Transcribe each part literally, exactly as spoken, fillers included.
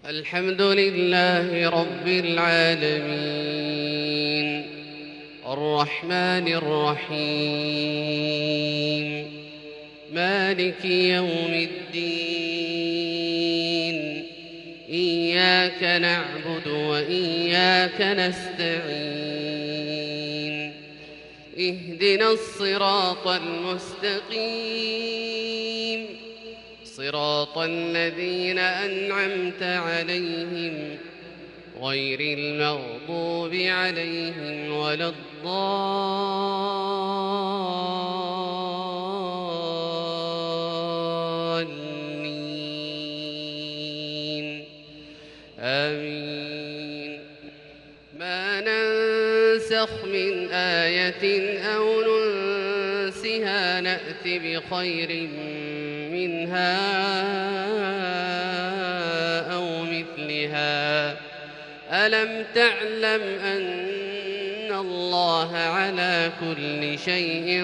الحمد لله رب العالمين الرحمن الرحيم مالك يوم الدين إياك نعبد وإياك نستعين اهدنا الصراط المستقيم صراط الذين أنعمت عليهم غير المغضوب عليهم ولا الضالين آمين. ما ننسخ من آية أو ننسها نأت بخير منها أو مثلها ألم تعلم أن الله على كل شيء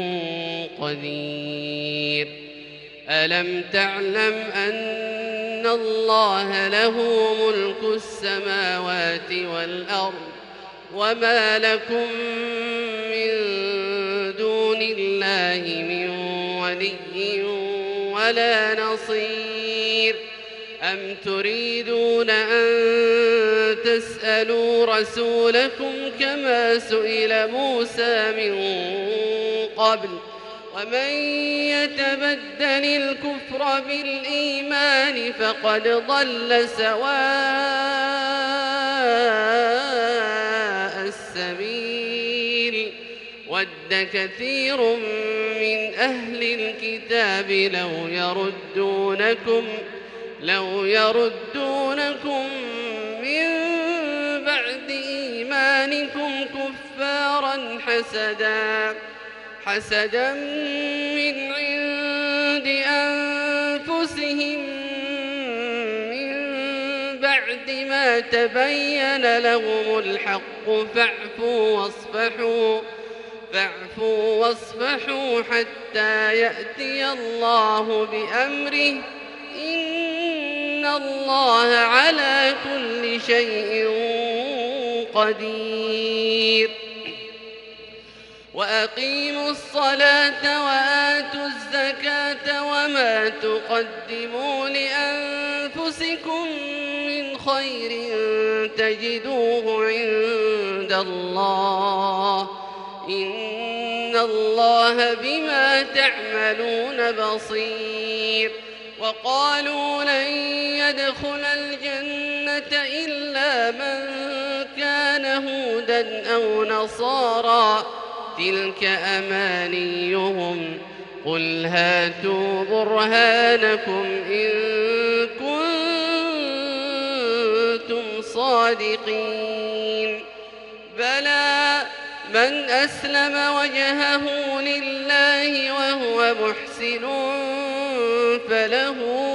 قدير ألم تعلم أن الله له ملك السماوات والأرض وما لكم من دون الله من ولي ولا نصير أم تريدون أن تسألوا رسولكم كما سئل موسى من قبل ومن يتبدل الكفر بالإيمان فقد ضل سواء السبيل ود كثير من أهل الكتاب لو يردونكم لو يردونكم من بعد إيمانكم كفارا حسدا حسدا من عند أنفسهم من بعد ما تبين لهم الحق فاعفوا واصفحوا فاعفوا واصفحوا حتى يأتي الله بأمره إن الله على كل شيء قدير. وأقيموا الصلاة وآتوا الزكاة وما تقدموا لأنفسكم من خير تجدوه عند الله إن الله بما تعملون بصير. وقالوا لن يدخل الجنة إلا من كان هودا أو نصارى تلك أمانيهم قل هاتوا برهانكم إن كنتم صادقين بلى من أسلم وجهه لله وهو محسن فله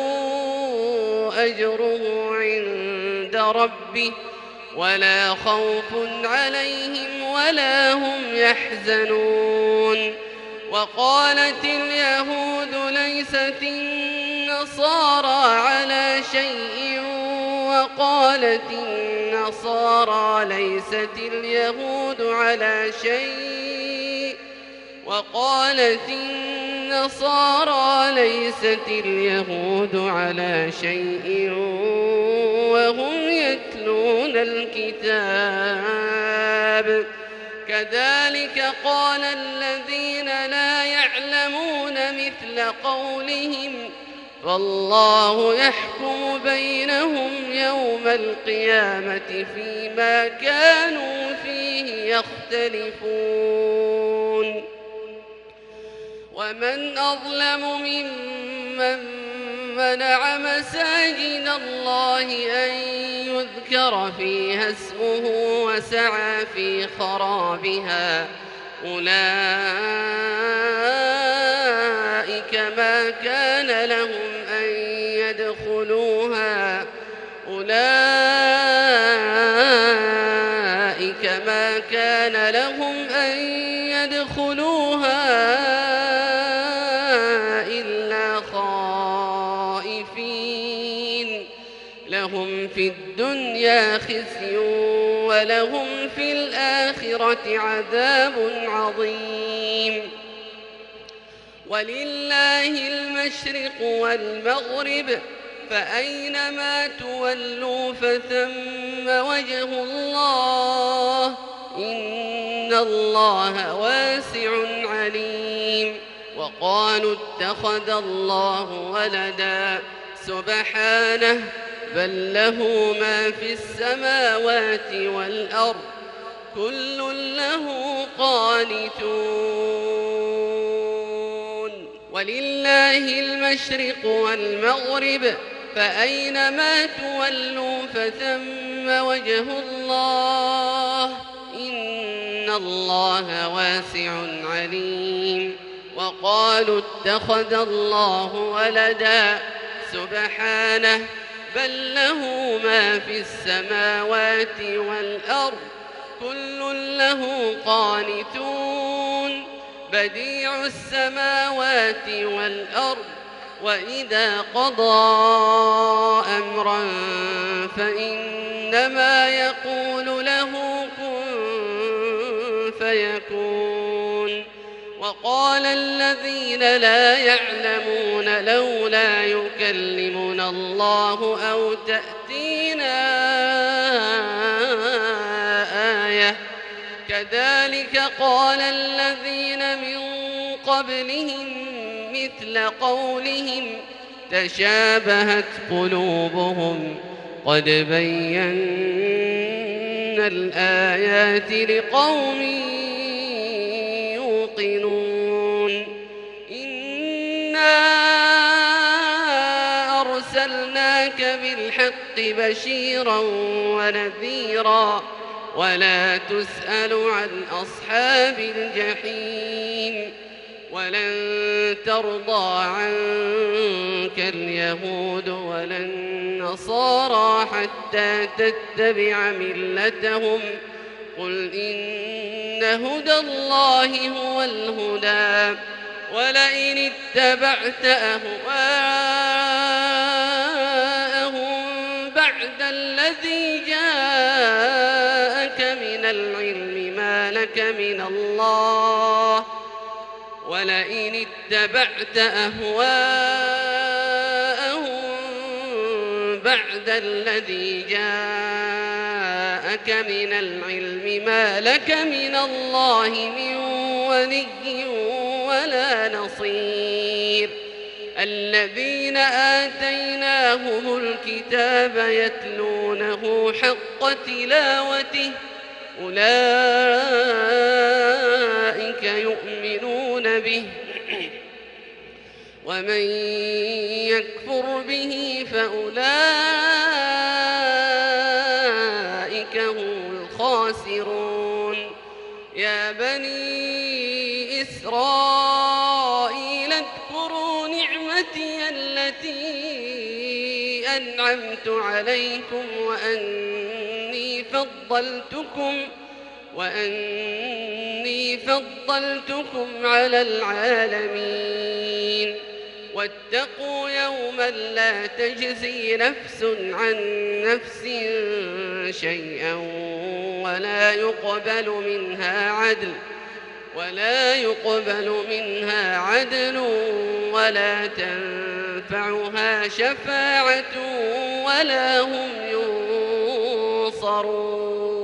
أجره عند ربه ولا خوف عليهم ولا هم يحزنون. وقالت اليهود ليست النصارى على شيء وقالت النصارى ليست اليهود على شيء وقالت النصارى ليست اليهود على شيء وهم يتلون الكتاب كذلك قال الذين لا يعلمون مثل قولهم والله يحكم بينهم يوم القيامة فيما كانوا فيه يختلفون. ومن أظلم ممن منع مساجد الله أن يذكر فيها اسمه وسعى في خرابها أولئك ما كان لهم أن يدخلوها أولئك ما كان لهم أن يدخلوها إلا خائفين لهم في الدنيا خزي ولهم في الآخرة عذاب عظيم. ولله المشرق والمغرب فأينما تولوا فثم وجه الله إن الله واسع عليم. وقالوا اتخذ الله ولدا سبحانه بل له ما في السماوات والأرض كل له قانتون. ولله المشرق والمغرب فأينما تولوا فثم وجه الله إن الله واسع عليم. وقالوا اتخذ الله ولدا سبحانه بل له ما في السماوات والأرض كل له قانتون. بديع السماوات والأرض وإذا قضى أمرا فإنما يقول له كن فيكون. وقال الذين لا يعلمون لولا يكلمنا الله أو تأتينا آية كذلك قال الذين من قبلهم مثل قولهم تشابهت قلوبهم قد بينا الآيات لقوم يوقنون. إنا أرسلناك بالحق بشيرا ونذيرا ولا تسأل عن أصحاب الجحيم. ولن ترضى عنك اليهود ولا النصارى حتى تتبع ملتهم قل إن هدى الله هو الهدى ولئن اتبعت أهواءهم بعد الذي جاءك من العلم ما لك من الله ولئن اتبعت أهواءهم بعد الذي جاءك من العلم ما لك من الله من ولي ولا نصير. الذين آتيناهم الكتاب يتلونه حق تلاوته أولئك يؤمنون به ومن يكفر به فأولئك هم الخاسرون. يا بني إسرائيل اذكروا نعمتي التي أنعمت عليكم وأني فضلتكم وأني فضلتكم على العالمين. واتقوا يوما لا تجزي نفس عن نفس شيئا ولا يقبل منها عدل ولا يقبل منها عدل ولا تنفعها شفاعة ولا هم ينصرون.